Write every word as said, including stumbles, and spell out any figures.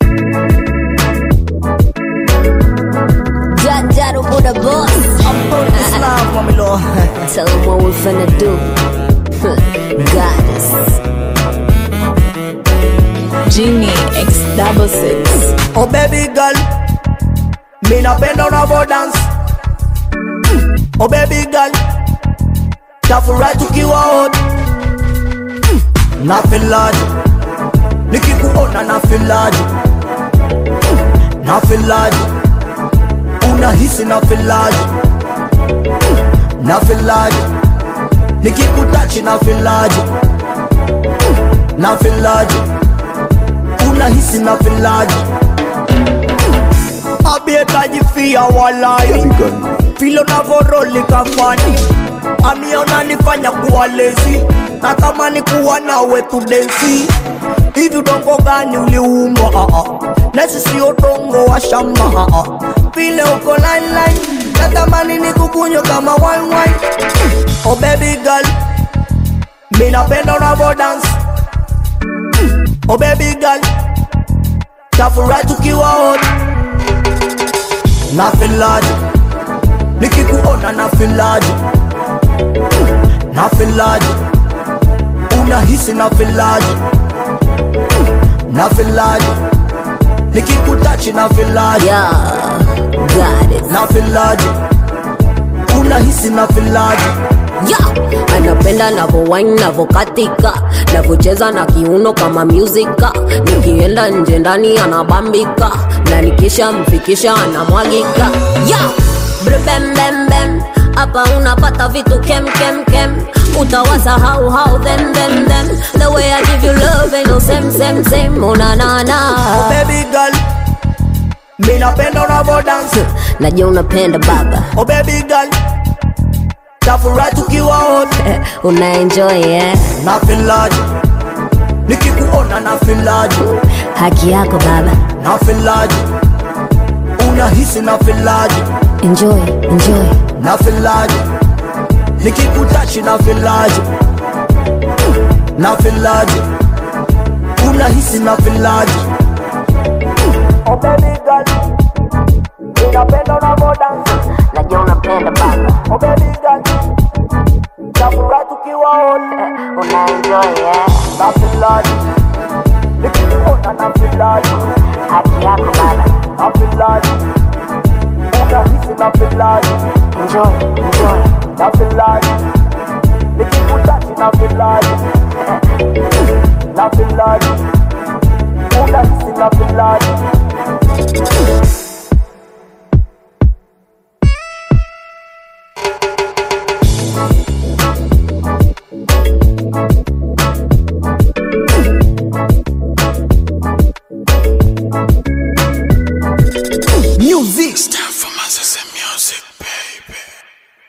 Jaja for the boss. I'm putting this love, mommy Lord. Tell them what we finna do. Goddess. Genie X double six. Oh baby girl, me na bend down over dance. Oh baby girl, tafu right to kill out. Na feel large, nikikuona na feel large. Na feel large, unahisi na feel large. Na feel large, nikikutachi na feel large. Na feel large, unahisi na feel large. Abeta jifia walai, filo na voroli kafani. Amiona nifanya kuwa lazy, na kama ni kuwa nawe tu densi. Hivi udongo gani uliumbwa ah ah, nesi si udongo wa shamba ah ah. Vile uko line line, natamani nikukunyo kama wine wine. Oh baby girl, mi napenda unavo dance. Oh baby girl, tafurahi tukiwa hot. Na feel large, nikikuona na feel large. Na feel large, unahisi na feel large. Na feel large, nikikutachi na feel large. Yeah, got it. Na feel large, unahisi na feel large. Yeah, anapenda navo wine navo katika, navocheza na kiuno kama musika. Nikienda nje ndani anabambika, na nikisha mfikisha anamwagika. Yeah, bam bam bam, hapa unapata vitu kem kem kem. Utawasa how how them them them. The way I give you love ain't no same same same. Oh na na na. Oh baby girl, mi napenda unavo dance. Najua unapenda baba. Oh baby girl, tafurahi tukiwa hot. Una enjoy eh? Na feel large, nikikuona na feel large. Haki yako baba. Na feel large, unahisi na feel large. Enjoy, enjoy. Na feel large, nikikutachi na feel large. Na feel large, unahisi na feel large. Oh baby girl, ninapenda unavo dance. Najua unapenda baba. Oh baby girl, tafurahi tukiwa hot. Una enjoy eh? Na feel large, nikikuona na feel large. Haki yako baba. Na feel large, unahisi na feel large. Enjoy, enjoy. Na feel large, nikikutachi na feel large. Na feel large, unahisi na feel large.